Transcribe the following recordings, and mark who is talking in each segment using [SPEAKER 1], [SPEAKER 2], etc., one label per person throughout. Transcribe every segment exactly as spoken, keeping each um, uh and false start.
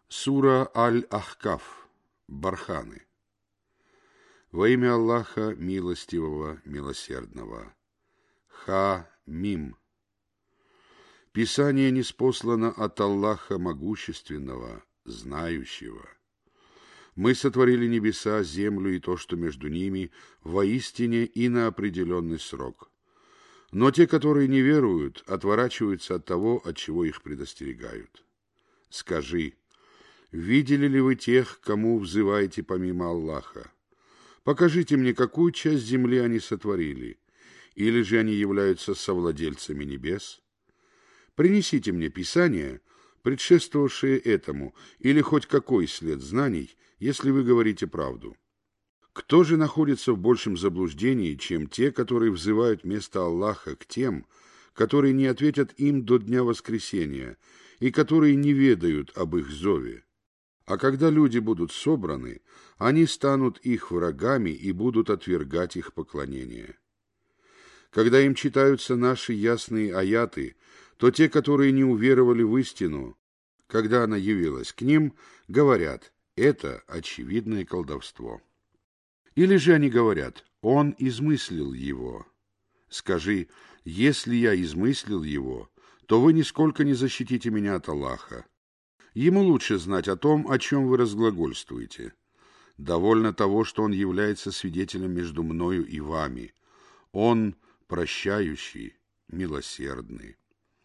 [SPEAKER 1] Сура Аль-Ахкаф. Барханы. Во имя Аллаха Милостивого, Милосердного. Ха-Мим. Писание ниспослано от Аллаха Могущественного, Знающего. Мы сотворили небеса, землю и то, что между ними, воистине и на определенный срок. Но те, которые не веруют, отворачиваются от того, от чего их предостерегают. Скажи: видели ли вы тех, кому взываете помимо Аллаха? Покажите мне, какую часть земли они сотворили, или же они являются совладельцами небес? Принесите мне Писание, предшествовавшее этому, или хоть какой след знаний, если вы говорите правду. Кто же находится в большем заблуждении, чем те, которые взывают вместо Аллаха к тем, которые не ответят им до дня воскресения, и которые не ведают об их зове? А когда люди будут собраны, они станут их врагами и будут отвергать их поклонение. Когда им читаются наши ясные аяты, то те, которые не уверовали в истину, когда она явилась к ним, говорят: это очевидное колдовство. Или же они говорят: он измыслил его. Скажи: если я измыслил его, то вы нисколько не защитите меня от Аллаха. Ему лучше знать о том, о чем вы разглагольствуете. Довольно того, что он является свидетелем между мною и вами. Он прощающий, милосердный.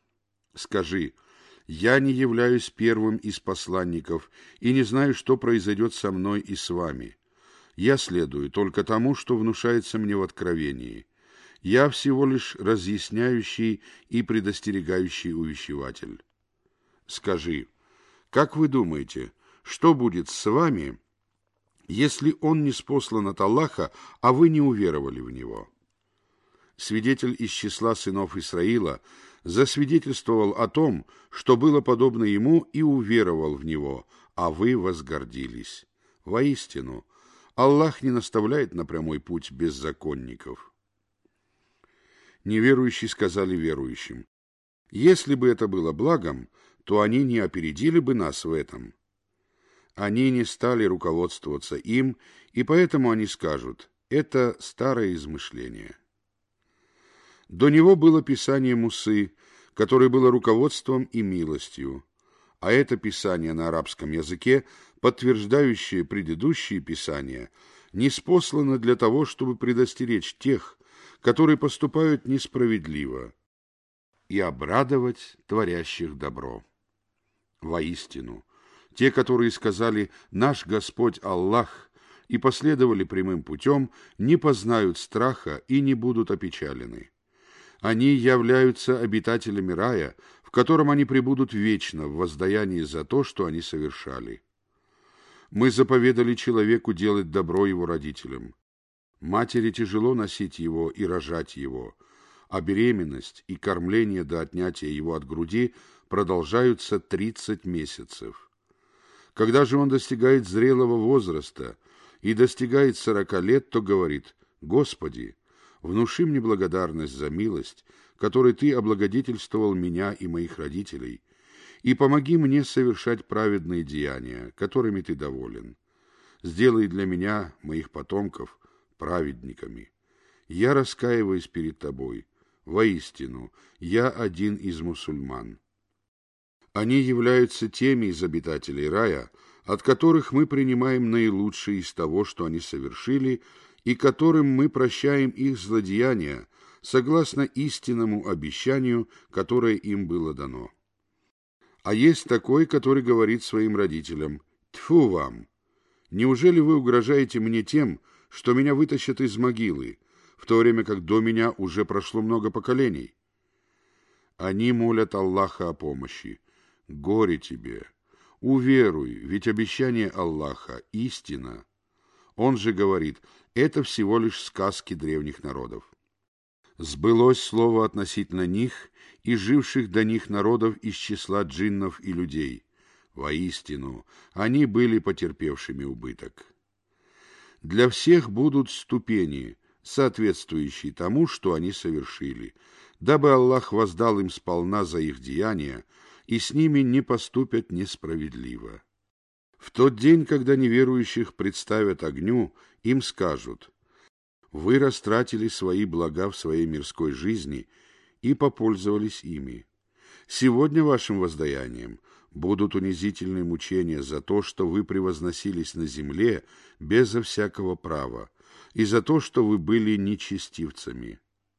[SPEAKER 1] Скажи: я не являюсь первым из посланников и не знаю, что произойдет со мной и с вами. Я следую только тому, что внушается мне в откровении. Я всего лишь разъясняющий и предостерегающий увещеватель. Скажи: как вы думаете, что будет с вами, если он ниспослан от Аллаха, а вы не уверовали в него? Свидетель из числа сынов Исраила засвидетельствовал о том, что было подобно ему, и уверовал в него, а вы возгордились. Воистину, Аллах не наставляет на прямой путь беззаконников. Неверующие сказали верующим: если бы это было благом, то они не опередили бы нас в этом. Они не стали руководствоваться им, и поэтому они скажут: это старое измышление. До него было Писание Мусы, которое было руководством и милостью, а это Писание на арабском языке, подтверждающее предыдущие Писания, ниспослано для того, чтобы предостеречь тех, которые поступают несправедливо, и обрадовать творящих добро. Воистину, те, которые сказали: «Наш Господь Аллах», и последовали прямым путем, не познают страха и не будут опечалены. Они являются обитателями рая, в котором они пребудут вечно в воздаянии за то, что они совершали. Мы заповедали человеку делать добро его родителям. Матери тяжело носить его и рожать его, а беременность и кормление до отнятия его от груди продолжаются тридцать месяцев. Когда же он достигает зрелого возраста и достигает сорока лет, то говорит: «Господи, внуши мне благодарность за милость, которой Ты облагодетельствовал меня и моих родителей, и помоги мне совершать праведные деяния, которыми Ты доволен. Сделай для меня, моих потомков, праведниками. Я раскаиваюсь перед Тобой. Воистину, я один из мусульман». Они являются теми из обитателей рая, от которых мы принимаем наилучшее из того, что они совершили, и которым мы прощаем их злодеяния, согласно истинному обещанию, которое им было дано. А есть такой, который говорит своим родителям: «Тьфу вам! Неужели вы угрожаете мне тем, что меня вытащат из могилы, в то время как до меня уже прошло много поколений?» Они молят Аллаха о помощи. Горе тебе! Уверуй, ведь обещание Аллаха — истина. Он же говорит: это всего лишь сказки древних народов. Сбылось слово относительно них и живших до них народов из числа джиннов и людей. Воистину, они были потерпевшими убыток. Для всех будут ступени, соответствующие тому, что они совершили, дабы Аллах воздал им сполна за их деяния, и с ними не поступят несправедливо. В тот день, когда неверующих представят огню, им скажут: «Вы растратили свои блага в своей мирской жизни и попользовались ими. Сегодня вашим воздаянием будут унизительные мучения за то, что вы превозносились на земле безо всякого права, и за то, что вы были нечестивцами.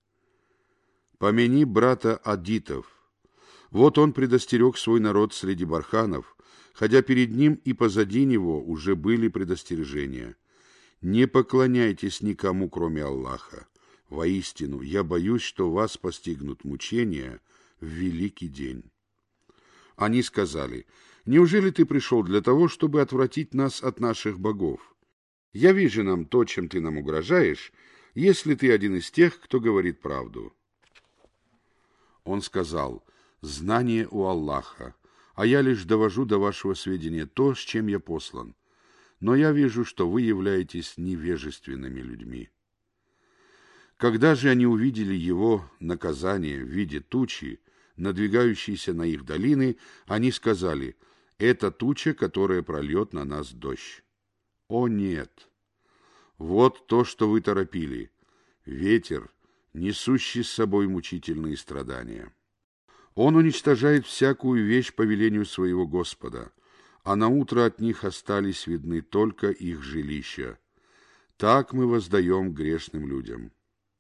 [SPEAKER 1] Помяни брата Адитов. Вот он предостерег свой народ среди барханов, хотя перед ним и позади него уже были предостережения. Не поклоняйтесь никому, кроме Аллаха. Воистину, я боюсь, что вас постигнут мучения в великий день». Они сказали: «Неужели ты пришел для того, чтобы отвратить нас от наших богов? Яви же нам то, чем ты нам угрожаешь, если ты один из тех, кто говорит правду». Он сказал: «Знание у Аллаха, а я лишь довожу до вашего сведения то, с чем я послан. Но я вижу, что вы являетесь невежественными людьми». Когда же они увидели его наказание в виде тучи, надвигающейся на их долины, они сказали: «Это туча, которая прольет на нас дождь». О нет! Вот то, что вы торопили: ветер, несущий с собой мучительные страдания. Он уничтожает всякую вещь по велению своего Господа, а наутро от них остались видны только их жилища. Так мы воздаем грешным людям.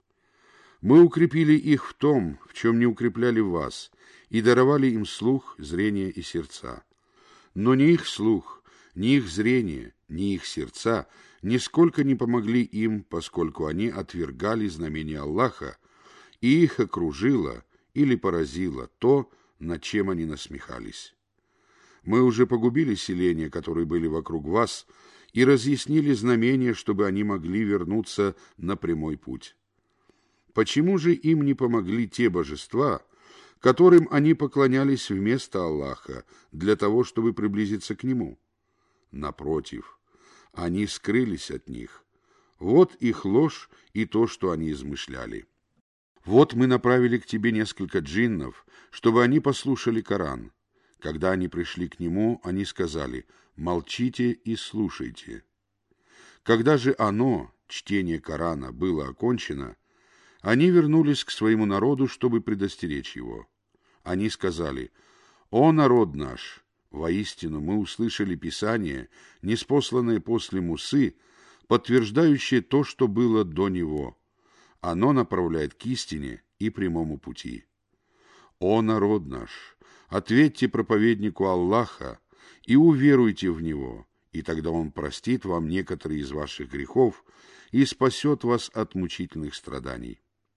[SPEAKER 1] Мы укрепили их в том, в чем не укрепляли вас, и даровали им слух, зрение и сердца. Но ни их слух, ни их зрение, ни их сердца нисколько не помогли им, поскольку они отвергали знамения Аллаха, и их окружило или поразило то, над чем они насмехались. Мы уже погубили селения, которые были вокруг вас, и разъяснили знамения, чтобы они могли вернуться на прямой путь. Почему же им не помогли те божества, которым они поклонялись вместо Аллаха, для того, чтобы приблизиться к Нему? Напротив, они скрылись от них. Вот их ложь и то, что они измышляли. Вот мы направили к тебе несколько джиннов, чтобы они послушали Коран. Когда они пришли к нему, они сказали: «Молчите и слушайте». Когда же оно, чтение Корана, было окончено, они вернулись к своему народу, чтобы предостеречь его. Они сказали: «О народ наш! Воистину мы услышали Писание, ниспосланное после Мусы, подтверждающее то, что было до него. Оно направляет к истине и прямому пути. О народ наш! Ответьте проповеднику Аллаха и уверуйте в Него, и тогда Он простит вам некоторые из ваших грехов и спасет вас от мучительных страданий.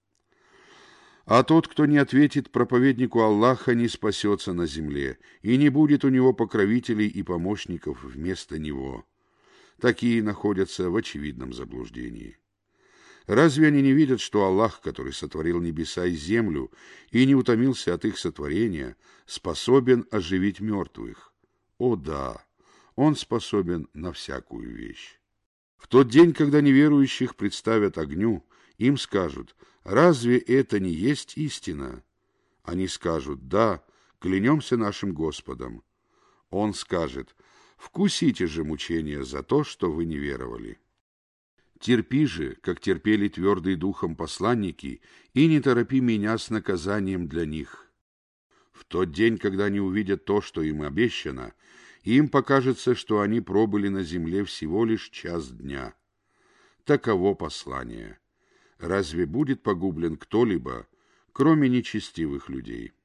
[SPEAKER 1] А тот, кто не ответит проповеднику Аллаха, не спасется на земле, и не будет у него покровителей и помощников вместо него. Такие находятся в очевидном заблуждении. Разве они не видят, что Аллах, который сотворил небеса и землю и не утомился от их сотворения, способен оживить мертвых? О да, Он способен на всякую вещь. В тот день, когда неверующих представят огню, им скажут: «Разве это не есть истина?» Они скажут: «Да, клянемся нашим Господом». Он скажет: «Вкусите же мучения за то, что вы не веровали». Терпи же, как терпели твердые духом посланники, и не торопи меня с наказанием для них. В тот день, когда они увидят то, что им обещано, им покажется, что они пробыли на земле всего лишь час дня. Таково послание. Разве будет погублен кто-либо, кроме нечестивых людей?